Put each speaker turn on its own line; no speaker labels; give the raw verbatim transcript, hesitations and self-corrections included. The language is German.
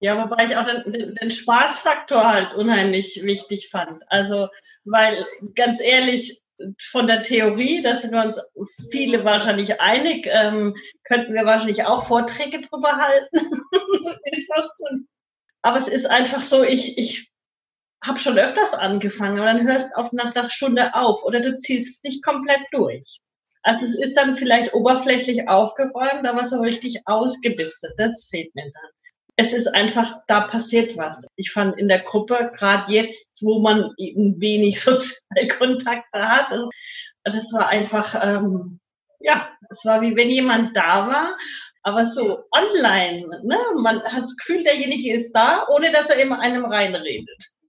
Ja, wobei ich auch den, den, den Spaßfaktor halt unheimlich wichtig fand. Also, weil ganz ehrlich, von der Theorie, da sind wir uns viele wahrscheinlich einig, ähm, könnten wir wahrscheinlich auch Vorträge drüber halten. Aber es ist einfach so, ich, ich habe schon öfters angefangen und dann hörst auf nach einer Stunde auf oder du ziehst es nicht komplett durch. Also es ist dann vielleicht oberflächlich aufgeräumt, aber so richtig ausgebistet, das fehlt mir dann. Es ist einfach, da passiert was. Ich fand in der Gruppe, gerade jetzt, wo man eben wenig Sozialkontakte hat, das war einfach, ähm, ja, es war wie wenn jemand da war, aber so online, ne? Man hat das Gefühl, derjenige ist da, ohne dass er immer einem reinredet.